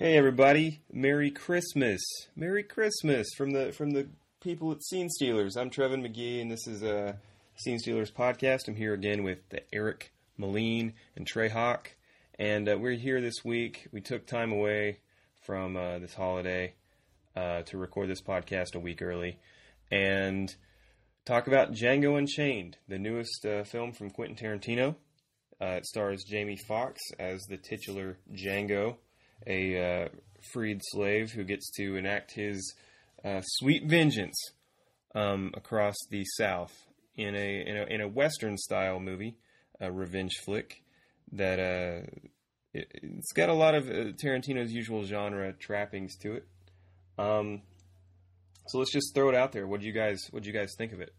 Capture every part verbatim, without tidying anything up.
Hey everybody, Merry Christmas. Merry Christmas from the from the people at Scene Stealers. I'm Trevin McGee and this is a Scene Stealers podcast. I'm here again with the Eric Moline and Trey Hawk. And uh, we're here this week. We took time away from uh, this holiday uh, to record this podcast a week early and talk about Django Unchained, the newest uh, film from Quentin Tarantino. Uh, it stars Jamie Foxx as the titular Django, a uh, freed slave who gets to enact his uh, sweet vengeance um, across the South in a, in a in a Western style movie, a revenge flick that uh, it, it's got a lot of uh, Tarantino's usual genre trappings to it. Um, so let's just throw it out there. What do you guys What do you guys think of it?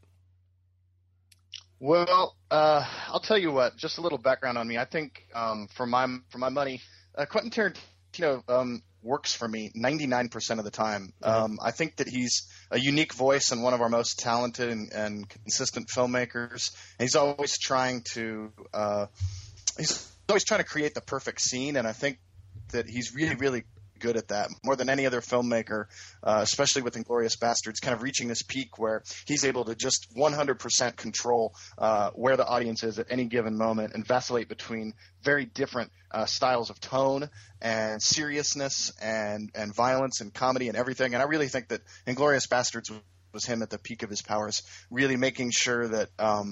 Well, uh, I'll tell you what. Just a little background on me. I think um, for my for my money, uh, Quentin Tarantino. You know, um, works for me ninety-nine percent of the time. Um, I think that he's a unique voice and one of our most talented and, and consistent filmmakers. And he's always trying to uh, he's always trying to create the perfect scene, and I think that he's really, really good at that more than any other filmmaker, uh, especially with Inglourious Basterds, kind of reaching this peak where he's able to just one hundred percent control uh, where the audience is at any given moment and vacillate between very different uh, styles of tone and seriousness and, and violence and comedy and everything. And I really think that Inglourious Basterds was, was him at the peak of his powers, really making sure that um,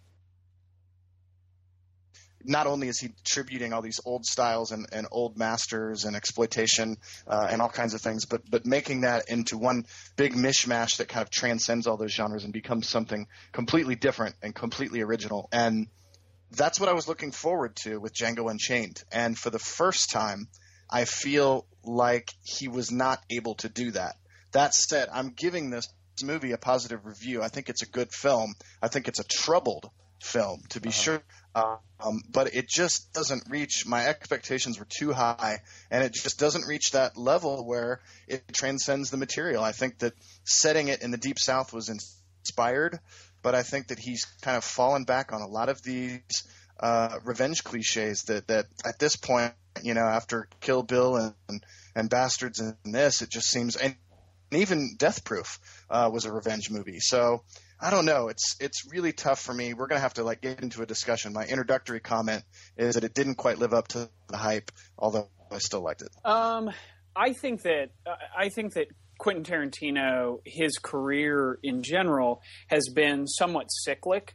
not only is he tributing all these old styles and, and old masters and exploitation uh, and all kinds of things, but but making that into one big mishmash that kind of transcends all those genres and becomes something completely different and completely original. And that's what I was looking forward to with Django Unchained. And for the first time, I feel like he was not able to do that. That said, I'm giving this movie a positive review. I think it's a good film. I think it's a troubled film, to be uh-huh. sure. Uh, um, but it just doesn't reach – my expectations were too high, and it just doesn't reach that level where it transcends the material. I think that setting it in the Deep South was inspired, but I think that he's kind of fallen back on a lot of these uh, revenge cliches that, that at this point, you know, after Kill Bill and, and, and Bastards and this, it just seems – and even Death Proof uh, was a revenge movie. So – I don't know. It's it's really tough for me. We're going to have to like get into a discussion. My introductory comment is that it didn't quite live up to the hype, although I still liked it. Um, I think that uh, I think that Quentin Tarantino, his career in general, has been somewhat cyclic.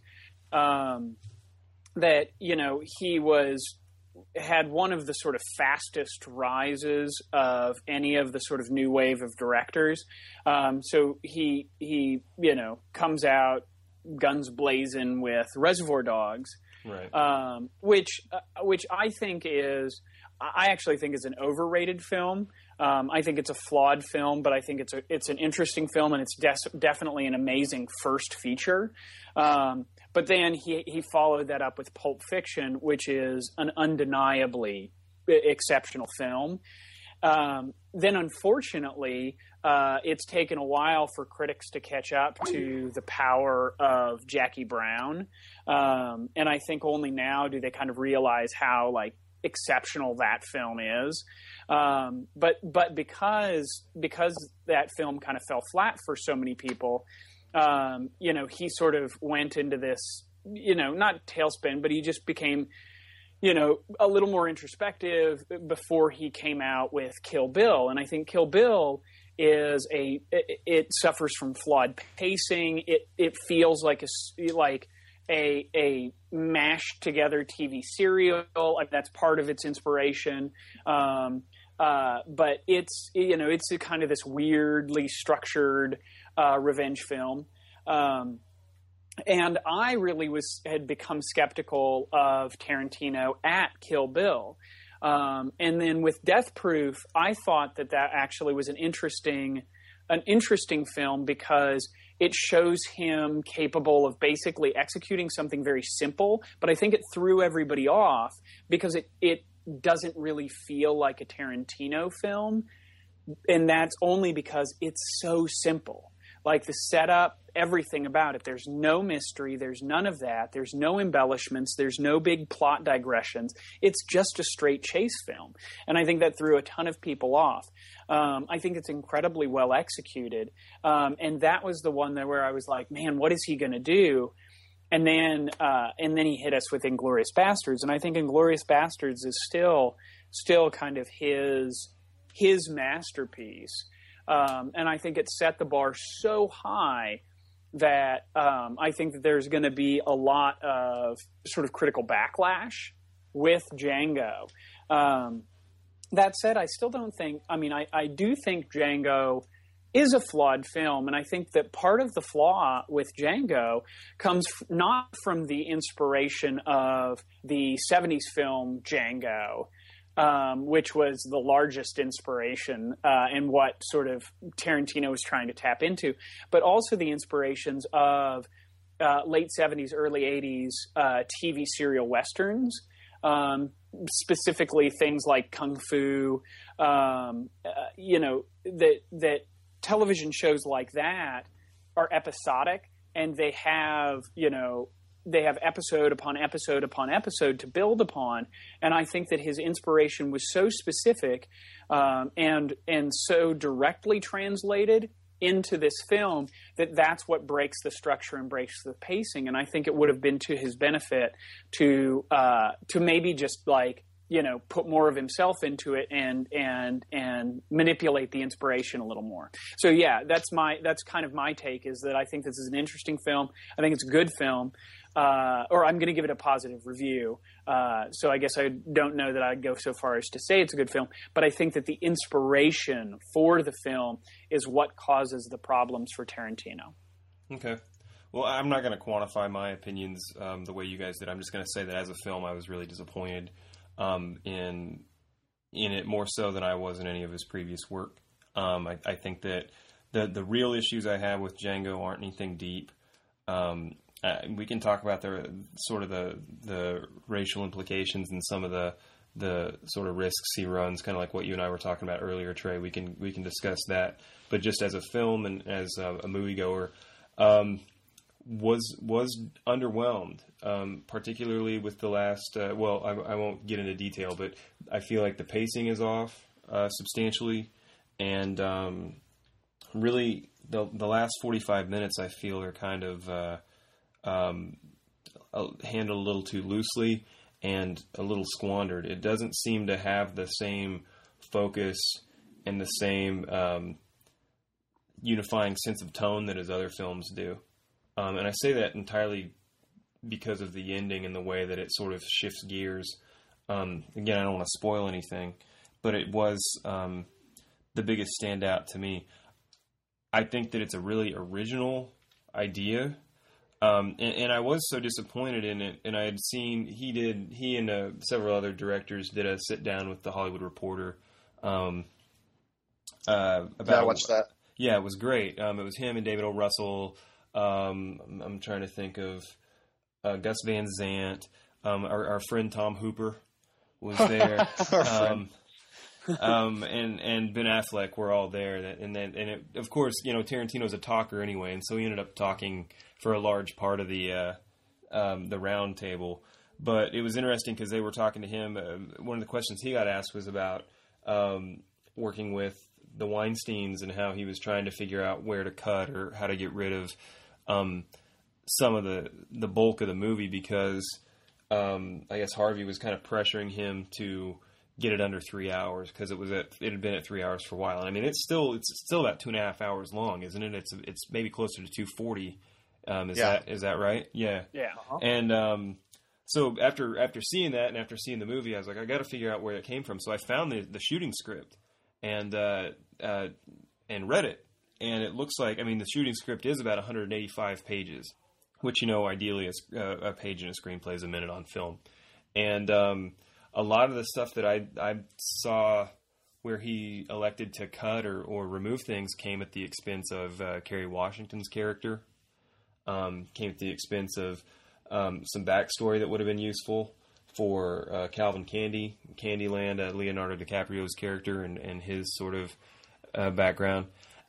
Um, that you know he was had one of the sort of fastest rises of any of the sort of new wave of directors. Um, so he, he, you know, comes out guns blazing with Reservoir Dogs, right. um, which, uh, which I think is, I actually think is an overrated film. Um, I think it's a flawed film, but I think it's a, it's an interesting film, and it's des- definitely an amazing first feature. Um, But then he he followed that up with Pulp Fiction, which is an undeniably exceptional film. Um, then, unfortunately, uh, it's taken a while for critics to catch up to the power of Jackie Brown, um, and I think only now do they kind of realize how like exceptional that film is. Um, but but because because that film kind of fell flat for so many people. Um, you know, he sort of went into this, you know, not tailspin, but he just became, you know, a little more introspective before he came out with Kill Bill. And I think Kill Bill is a, it, it suffers from flawed pacing. It it feels like a, like a, a mashed together T V serial. Like that's part of its inspiration. Um, uh, but it's, you know, it's a kind of this weirdly structured Uh, revenge film. Um, and I really was had become skeptical of Tarantino at Kill Bill. Um, and then with Death Proof, I thought that that actually was an interesting an interesting film because it shows him capable of basically executing something very simple, but I think it threw everybody off because it, it doesn't really feel like a Tarantino film, and that's only because it's so simple. Like the setup, everything about it. There's no mystery. There's none of that. There's no embellishments. There's no big plot digressions. It's just a straight chase film. And I think that threw a ton of people off. Um, I think it's incredibly well executed. Um, and that was the one that where I was like, man, what is he going to do? And then, uh, and then he hit us with Inglourious Basterds. And I think Inglourious Basterds is still, still kind of his, his masterpiece. Um, and I think it set the bar so high that um, I think that there's going to be a lot of sort of critical backlash with Django. Um, that said, I still don't think, I mean, I, I do think Django is a flawed film. And I think that part of the flaw with Django comes f- not from the inspiration of the seventies film Django, um, which was the largest inspiration uh, and what sort of Tarantino was trying to tap into, but also the inspirations of uh, late seventies, early eighties uh, T V serial westerns, um, specifically things like Kung Fu, um, uh, you know, that that television shows like that are episodic, and they have, you know, they have episode upon episode upon episode to build upon. And I think that his inspiration was so specific um, and and so directly translated into this film that that's what breaks the structure and breaks the pacing. And I think it would have been to his benefit to uh, to maybe just like, you know, put more of himself into it and and and manipulate the inspiration a little more. So yeah, that's my that's kind of my take, is that I think this is an interesting film. I think it's a good film, uh, or I'm going to give it a positive review. Uh, so I guess I don't know that I'd go so far as to say it's a good film, but I think that the inspiration for the film is what causes the problems for Tarantino. Okay. Well, I'm not going to quantify my opinions um, the way you guys did. I'm just going to say that as a film, I was really disappointed Um, in in it more so than I was in any of his previous work. Um, I, I think that the the real issues I have with Django aren't anything deep. Um, uh, we can talk about the sort of the the racial implications and some of the the sort of risks he runs, kind of like what you and I were talking about earlier, Trey. We can we can discuss that. But just as a film and as a, a moviegoer, um, was was underwhelmed, um, particularly with the last, uh, well, I, I won't get into detail, but I feel like the pacing is off uh, substantially, and um, really the the last forty-five minutes I feel are kind of uh, um, handled a little too loosely and a little squandered. It doesn't seem to have the same focus and the same um, unifying sense of tone that his other films do. Um, and I say that entirely because of the ending and the way that it sort of shifts gears. Um, again, I don't want to spoil anything, but it was um, the biggest standout to me. I think that it's a really original idea, um, and, and I was so disappointed in it. And I had seen he did he and uh, several other directors did a sit down with the Hollywood Reporter. Um, uh, about yeah, I watched that. Yeah, it was great. Um, it was him and David O. Russell. Um, I'm trying to think of uh, Gus Van Sant. Um, our, our friend Tom Hooper was there, um, um, and and Ben Affleck were all there. And then, and it, of course, you know, Tarantino's a talker anyway, and so he ended up talking for a large part of the uh, um, the round table. But it was interesting because they were talking to him. Uh, one of the questions he got asked was about um, working with the Weinsteins and how he was trying to figure out where to cut or how to get rid of um, some of the, the bulk of the movie, because um, I guess Harvey was kind of pressuring him to get it under three hours because it was at, it had been at three hours for a while. And I mean, it's still, it's still about two and a half hours long, isn't it? It's, it's maybe closer to two forty. Um, is yeah. that, is that right? Yeah. Yeah. Uh-huh. And, um, so after, after seeing that and after seeing the movie, I was like, I got to figure out where it came from. So I found the, the shooting script and, uh, uh, and read it. And it looks like, I mean, the shooting script is about one hundred eighty-five pages, which, you know, ideally a, a page in a screenplay is a minute on film. And um, a lot of the stuff that I I saw where he elected to cut or, or remove things came at the expense of uh, Kerry Washington's character, um, came at the expense of um, some backstory that would have been useful for uh, Calvin Candy, Candyland, uh, Leonardo DiCaprio's character and, and his sort of uh, background.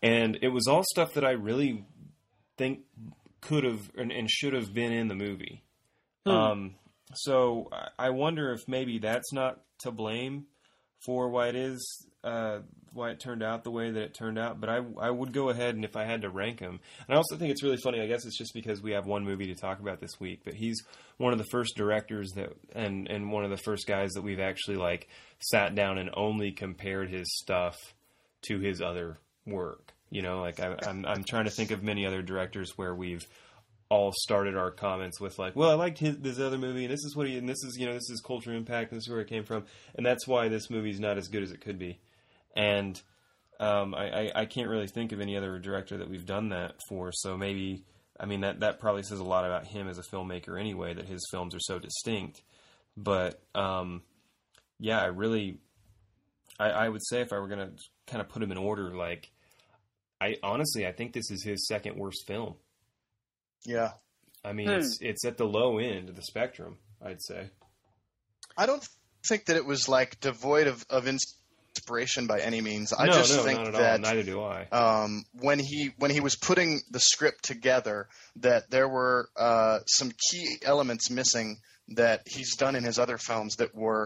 And it was all stuff that I really think could have and, and should have been in the movie. Hmm. Um, so I wonder if maybe that's not to blame for why it is, uh, why it turned out the way that it turned out. But I, I would go ahead, and if I had to rank him, and I also think it's really funny, I guess it's just because we have one movie to talk about this week, but he's one of the first directors that, and, and one of the first guys that we've actually like sat down and only compared his stuff to his other work. You know, like I, I'm, I'm trying to think of many other directors where we've all started our comments with like, well, I liked his, this other movie, and this is what he, and this is, you know, this is cultural impact, and this is where it came from, and that's why this movie's not as good as it could be. And um, I, I, I can't really think of any other director that we've done that for. So maybe, I mean, that, that probably says a lot about him as a filmmaker anyway, that his films are so distinct. But um, yeah, I really, I, I would say if I were going to kind of put him in order, like, I honestly, I think this is his second worst film. Yeah. I mean, hmm. it's it's at the low end of the spectrum, I'd say. I don't think that it was like devoid of, of inspiration by any means. I no, just no, think not at that all. Neither do I. Um, when he when he was putting the script together, that there were uh, some key elements missing that he's done in his other films that were,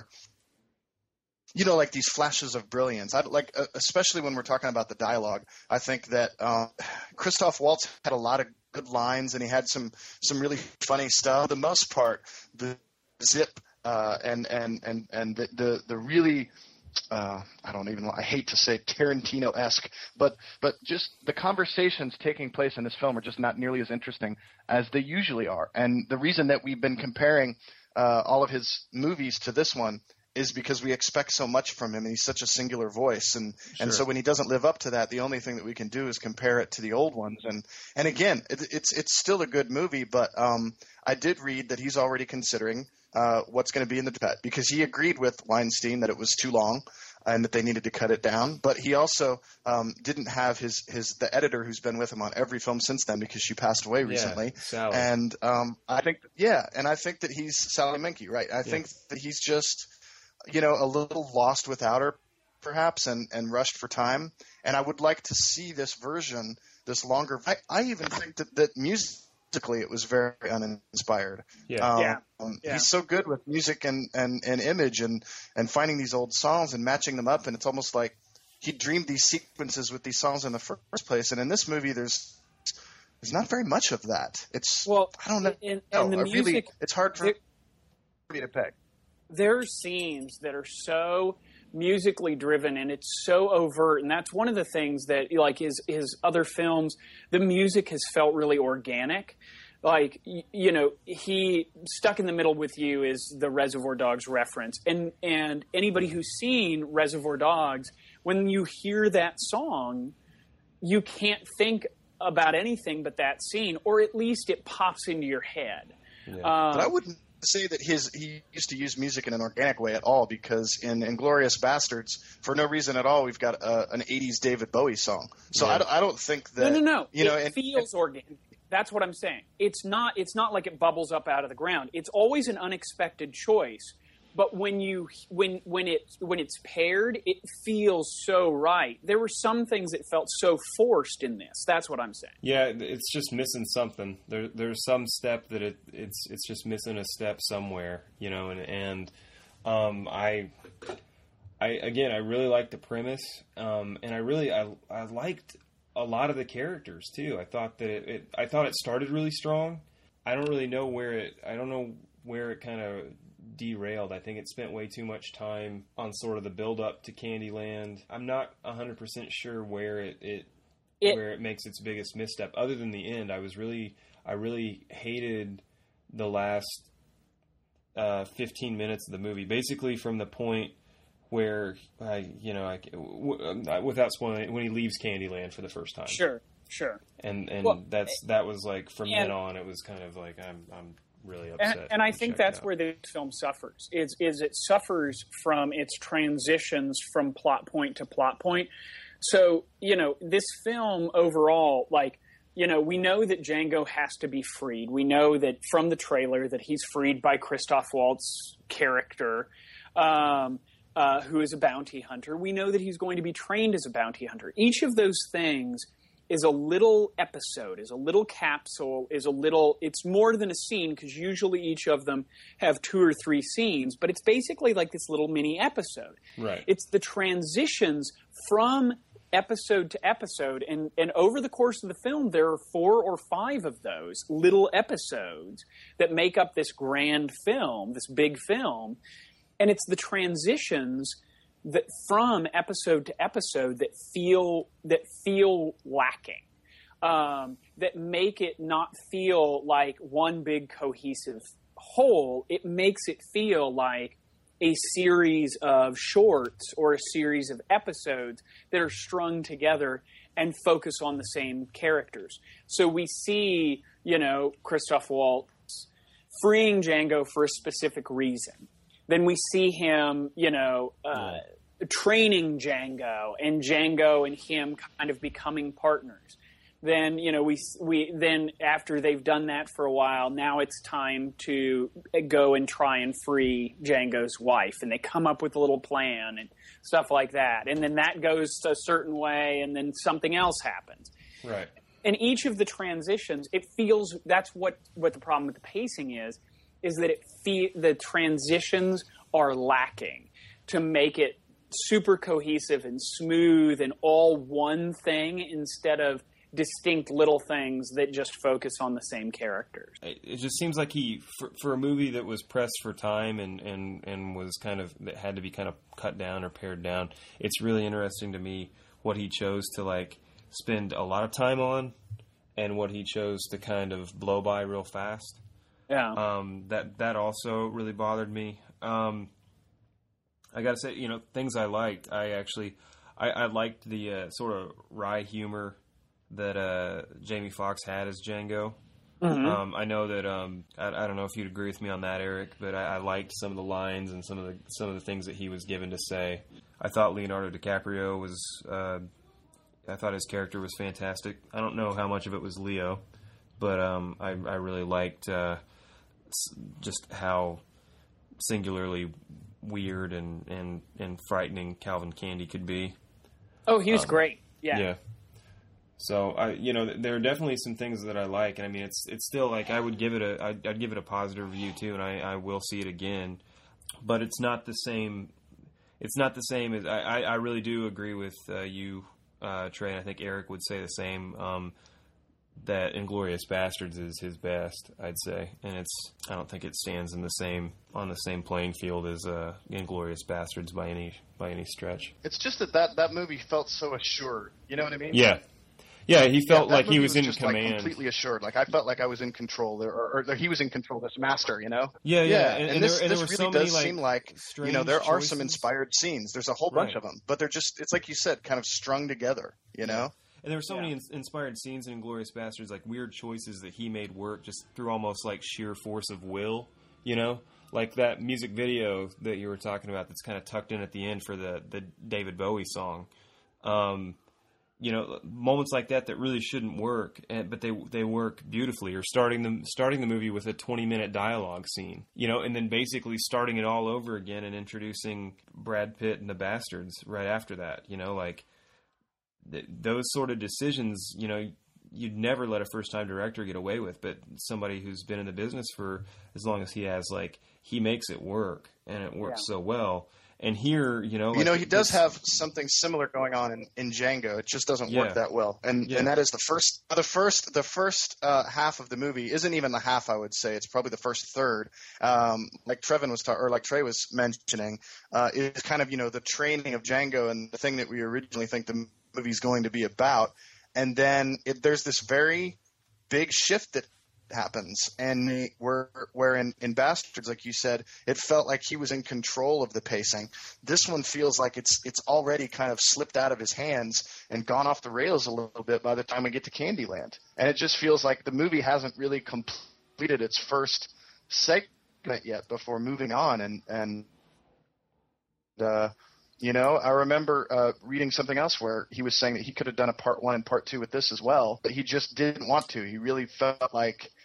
you know, like these flashes of brilliance. I like, uh, especially when we're talking about the dialogue. I think that uh, Christoph Waltz had a lot of good lines, and he had some some really funny stuff. For the most part, the zip uh, and and and and the the, the really uh, I don't even I hate to say Tarantino-esque, but but just the conversations taking place in this film are just not nearly as interesting as they usually are. And the reason that we've been comparing uh, all of his movies to this one is because we expect so much from him, and he's such a singular voice. And, sure. and so when he doesn't live up to that, the only thing that we can do is compare it to the old ones. And, and again, it, it's, it's still a good movie, but um, I did read that he's already considering uh, what's going to be in the cut, because he agreed with Weinstein that it was too long and that they needed to cut it down. But he also um, didn't have his, his the editor who's been with him on every film since then, because she passed away recently. Yeah, Sally. And um, I think, yeah, and I think that he's Sally Menke, right? I yeah. think that he's just, you know, a little lost without her, perhaps, and, and rushed for time. And I would like to see this version, this longer. I, I even think that, that musically it was very uninspired. Yeah. Um, yeah. yeah. He's so good with music and, and, and image and, and finding these old songs and matching them up. And it's almost like he dreamed these sequences with these songs in the first place. And in this movie, there's there's not very much of that. It's, well, I don't know. And, no, and the music, really, it's hard for it, me to peg. There are scenes that are so musically driven, and it's so overt, and that's one of the things that, like, his his other films, the music has felt really organic. Like, you know, he Stuck in the Middle with You is the Reservoir Dogs reference, and and anybody who's seen Reservoir Dogs, when you hear that song, you can't think about anything but that scene, or at least it pops into your head. Yeah. Um, but I wouldn't say that his he used to use music in an organic way at all, because in Inglourious Bastards, for no reason at all, we've got a, an eighties David Bowie song. So yeah. I, don't, I don't think that no, no, no. You know, it and, feels and, organic. That's what I'm saying. It's not. It's not like it bubbles up out of the ground. It's always an unexpected choice. But when you when when it when it's paired, it feels so right. There were some things that felt so forced in this. That's what I'm saying. Yeah, it's just missing something. There, there's some step that it, it's it's just missing a step somewhere, you know. And and um, I, I again, I really liked the premise, um, and I really I I liked a lot of the characters too. I thought that it, it I thought it started really strong. I don't really know where it. I don't know where it kind of derailed. I think it spent way too much time on sort of the build up to Candyland. I'm not one hundred percent sure where it, it, it where it makes its biggest misstep. Other than the end, I was really I really hated the last uh, fifteen minutes of the movie. Basically, from the point where I, you know, I, w- without spoiling, when he leaves Candyland for the first time. Sure, sure. And and well, that's that was like from and, then on, it was kind of like I'm I'm. really upset. And, and I think that's out. where the film suffers. Is is it suffers from its transitions from plot point to plot point. So, you know, this film overall, like, you know, we know that Django has to be freed. We know that from the trailer that he's freed by Christoph Waltz's character. Um, uh, who is a bounty hunter. We know that he's going to be trained as a bounty hunter. Each of those things is a little episode, is a little capsule, is a little, it's more than a scene because usually each of them have two or three scenes, but it's basically like this little mini episode. Right. It's the transitions from episode to episode, and, and over the course of the film, there are four or five of those little episodes that make up this grand film, this big film, and it's the transitions that from episode to episode that feel that feel lacking, um, that make it not feel like one big cohesive whole. It makes it feel like a series of shorts or a series of episodes that are strung together and focus on the same characters. So we see, you know, Christoph Waltz freeing Django for a specific reason. Then we see him, you know, uh, training Django, and Django and him kind of becoming partners. Then, you know, we we then after they've done that for a while, now it's time to go and try and free Django's wife, and they come up with a little plan and stuff like that. And then that goes a certain way, and then something else happens. Right. And each of the transitions, it feels that's what what the problem with the pacing is, is that it fe- the transitions are lacking to make it super cohesive and smooth and all one thing instead of distinct little things that just focus on the same characters. It just seems like he, for, for a movie that was pressed for time and, and, and was kind of, that had to be kind of cut down or pared down, it's really interesting to me what he chose to like spend a lot of time on and what he chose to kind of blow by real fast. Yeah. Um, that, that also really bothered me. Um, I gotta say, you know, things I liked. I actually, I, I liked the uh, sort of wry humor that uh, Jamie Foxx had as Django. Mm-hmm. Um, I know that um, I, I don't know if you'd agree with me on that, Eric, but I, I liked some of the lines and some of the some of the things that he was given to say. I thought Leonardo DiCaprio was. Uh, I thought his character was fantastic. I don't know how much of it was Leo, but um, I, I really liked uh, just how singularly weird and, and, and frightening Calvin Candy could be. Oh, he was um, great. Yeah. Yeah. So I, you know, there are definitely some things that I like, and I mean, it's it's still like I would give it a, I'd, I'd give it a positive review too, and I, I will see it again, but it's not the same. It's not the same as I, I, I really do agree with uh, you, uh, Trey, and I think Eric would say the same. Um, that Inglourious Bastards is his best, I'd say, and it's I don't think it stands in the same on the same playing field as uh, Inglourious Bastards by any by any stretch. It's just that, that that movie felt so assured. You know what I mean? Yeah. Yeah, he felt yeah, like he was, was in just command. Like completely assured. Like I felt like I was in control, or, or, or he was in control. This master, you know. Yeah, yeah, yeah. And, and, and this, there, and this there really were so does many, seem like, like you know there choices. are some inspired scenes. There's a whole bunch right. of them, but they're just it's like you said, kind of strung together. You know. And there were so yeah. many in- inspired scenes in Inglourious Bastards, like weird choices that he made work just through almost like sheer force of will. You know, like that music video that you were talking about that's kind of tucked in at the end for the the David Bowie song. Um, You know, moments like that that really shouldn't work, but they they work beautifully. Or starting the starting the movie with a twenty minute dialogue scene, you know, and then basically starting it all over again and introducing Brad Pitt and the Bastards right after that. You know, like th- those sort of decisions, you know, you'd never let a first time director get away with, but somebody who's been in the business for as long as he has, like he makes it work, and it works yeah. so well. And here, you know, you like, know, he does have something similar going on in, in Django. It just doesn't Yeah. work that well, and Yeah. and that is the first, the first, the first uh, half of the movie isn't even the half. I would say it's probably the first third. Um, like Trevin was ta- or like Trey was mentioning, uh, is kind of you know the training of Django and the thing that we originally think the movie's going to be about, and then it, there's this very big shift that happens, and where where in, in Bastards, like you said, it felt like he was in control of the pacing. This one feels like it's it's already kind of slipped out of his hands and gone off the rails a little bit by the time we get to Candyland, and it just feels like the movie hasn't really completed its first segment yet before moving on. And and uh, you know, I remember uh, reading something else where he was saying that he could have done a part one and part two with this as well, but he just didn't want to. He really felt like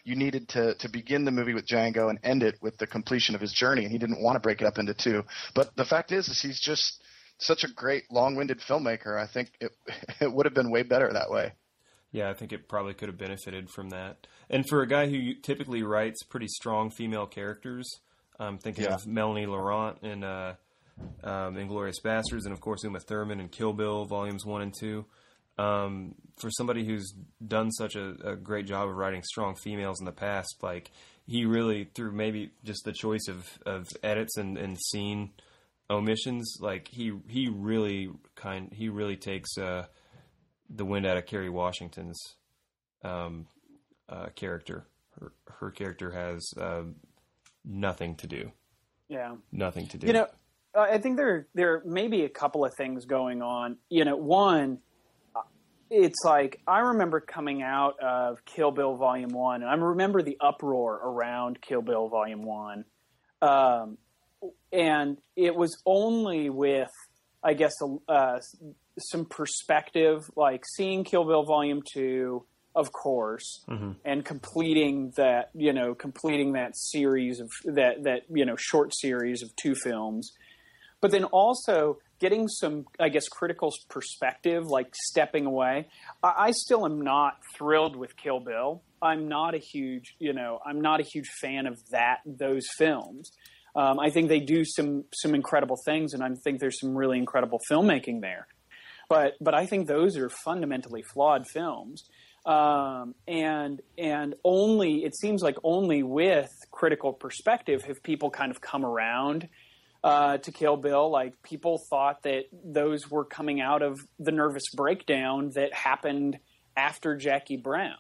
you needed to to begin the movie with Django and end it with the completion of his journey, and he didn't want to break it up into two. But the fact is, is he's just such a great long-winded filmmaker. I think it it would have been way better that way. Yeah, I think it probably could have benefited from that. And for a guy who typically writes pretty strong female characters, I'm thinking Yeah. of Melanie Laurent in uh, um, Inglourious Basterds, and of course Uma Thurman in Kill Bill Volumes One and Two. Um, for somebody who's done such a, a great job of writing strong females in the past, like he really, through maybe just the choice of, of edits and, and scene omissions, like he he really kind he really takes uh, the wind out of Kerry Washington's um, uh, character. Her, her character has uh, nothing to do. Yeah, nothing to do. You know, I think there there may be a couple of things going on. You know, one, it's like I remember coming out of Kill Bill Volume One, and I remember the uproar around Kill Bill Volume One, um, and it was only with, I guess, uh, some perspective, like seeing Kill Bill Volume Two, of course, mm-hmm. and completing that, you know, completing that series of that that you know short series of two films, but then also getting some, I guess, critical perspective, like stepping away. I, I still am not thrilled with Kill Bill. I'm not a huge, you know, I'm not a huge fan of that those films. Um, I think they do some some incredible things, and I think there's some really incredible filmmaking there. But but I think those are fundamentally flawed films. Um, and and only it seems like only with critical perspective have people kind of come around uh, to Kill Bill. Like people thought that those were coming out of the nervous breakdown that happened after Jackie Brown.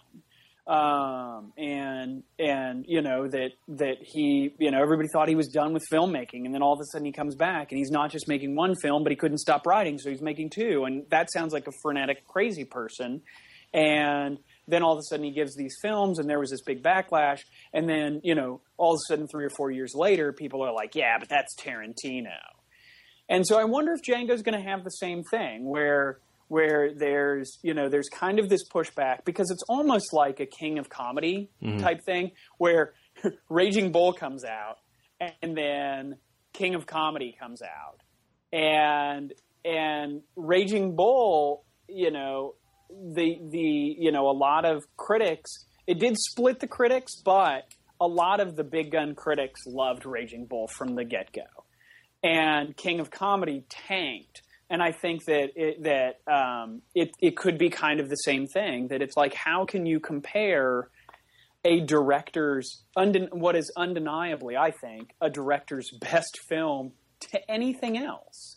Um, and, and, you know, that, that he, you know, everybody thought he was done with filmmaking, and then all of a sudden he comes back and he's not just making one film, but he couldn't stop writing. So he's making two. And that sounds like a frenetic, crazy person. And then all of a sudden he gives these films, and there was this big backlash. And then, you know, all of a sudden three or four years later, people are like, yeah, but that's Tarantino. And so I wonder if Django's going to have the same thing where, where there's, you know, there's kind of this pushback, because it's almost like a King of Comedy mm-hmm. type thing where Raging Bull comes out and then King of Comedy comes out. And, and Raging Bull, you know, the, the, you know, a lot of critics, it did split the critics, but a lot of the big gun critics loved Raging Bull from the get-go. And King of Comedy tanked. And I think that it, that um, it, it could be kind of the same thing, that it's like, how can you compare a director's, unden- what is undeniably, I think, a director's best film to anything else?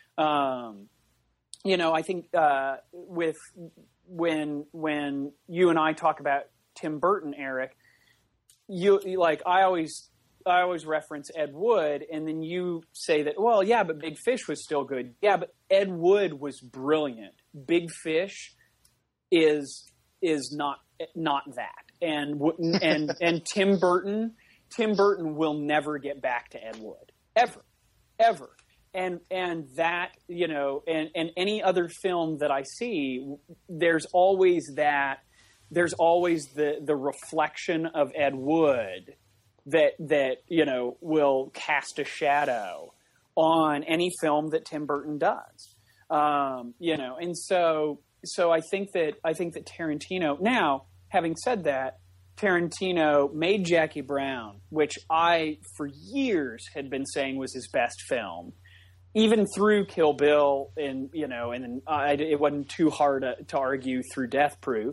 Um, you know, I think uh, with when when you and I talk about Tim Burton, Eric, you, you like I always. I always reference Ed Wood, and then you say that, well, yeah, but Big Fish was still good. Yeah, but Ed Wood was brilliant. Big Fish is is not not that. And and and Tim Burton, Tim Burton will never get back to Ed Wood ever, ever. And and that, you know, and and any other film that I see, there's always that. There's always the the reflection of Ed Wood that, that, you know, will cast a shadow on any film that Tim Burton does. Um, you know, and so, so I think that, I think that Tarantino, now, having said that, Tarantino made Jackie Brown, which I, for years, had been saying was his best film, even through Kill Bill, and, you know, and I, it wasn't too hard to, to argue through Death Proof.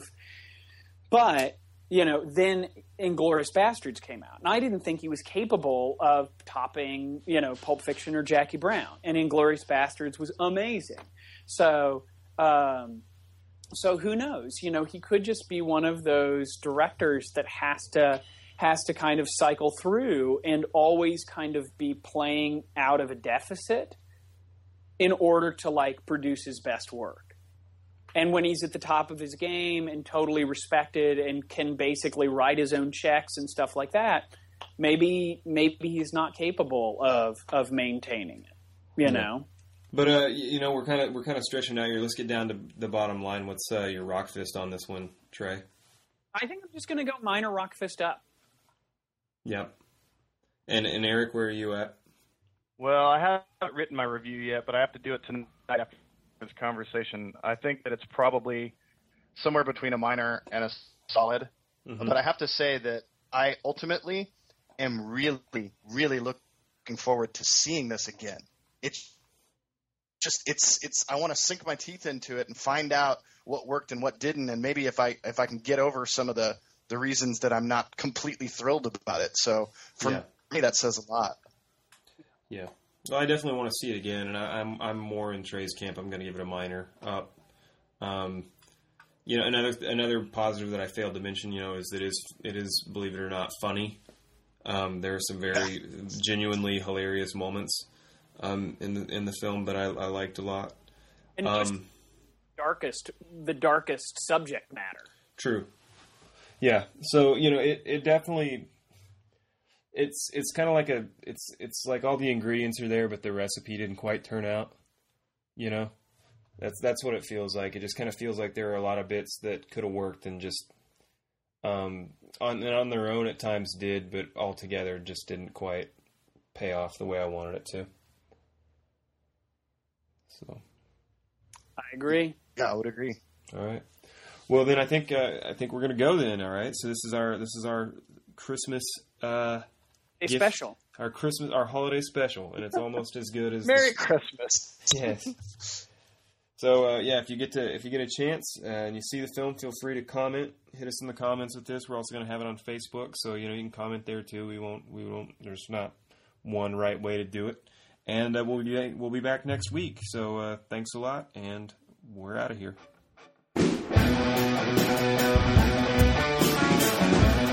But, you know, then Inglourious Basterds came out. And I didn't think he was capable of topping, you know, Pulp Fiction or Jackie Brown. And Inglourious Basterds was amazing. So, um, so who knows? You know, he could just be one of those directors that has to has to kind of cycle through and always kind of be playing out of a deficit in order to, like, produce his best work. And when he's at the top of his game and totally respected and can basically write his own checks and stuff like that, maybe maybe he's not capable of of maintaining it, you yeah. know. But uh, you know, we're kind of we're kind of stretching out here. Let's get down to the bottom line. What's uh, your rock fist on this one, Trey? I think I'm just going to go minor rock fist up. Yep. And and Eric, where are you at? Well, I haven't written my review yet, but I have to do it tonight after this conversation. I think that it's probably somewhere between a minor and a solid. Mm-hmm. But I have to say that I ultimately am really, really looking forward to seeing this again. It's just it's it's I want to sink my teeth into it and find out what worked and what didn't, and maybe if I if I can get over some of the, the reasons that I'm not completely thrilled about it. So for yeah. me, that says a lot. Yeah, well, I definitely want to see it again, and I, I'm I'm more in Trey's camp. I'm going to give it a minor up. Um, you know, another another positive that I failed to mention, you know, is that it is it is, believe it or not, funny. Um, there are some very genuinely hilarious moments um, in the in the film that I, I liked a lot. And just um, darkest the darkest subject matter. True. Yeah. So you know, it, it definitely. It's it's kind of like a it's it's like all the ingredients are there, but the recipe didn't quite turn out. You know, that's that's what it feels like. It just kind of feels like there are a lot of bits that could have worked and just um, on on their own at times did, but altogether just didn't quite pay off the way I wanted it to. So, I agree. Yeah, I would agree. All right. Well, then I think uh, I think we're gonna go then. All right. So this is our this is our Christmas. Uh, A special. Our Christmas, our holiday special, and it's almost as good as Merry the, Christmas. Yes. So uh, yeah, if you get to if you get a chance uh, and you see the film, feel free to comment. Hit us in the comments with this. We're also going to have it on Facebook, so you know you can comment there too. We won't we won't. There's not one right way to do it, and uh, we'll be we'll be back next week. So uh, thanks a lot, and we're out of here.